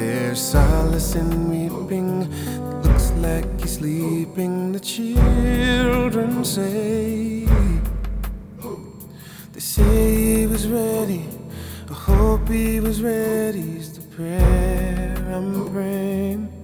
There's solace in weeping. It looks like he's sleeping. The children say. They say he was ready. I hope he was ready. Is the prayer I'm praying.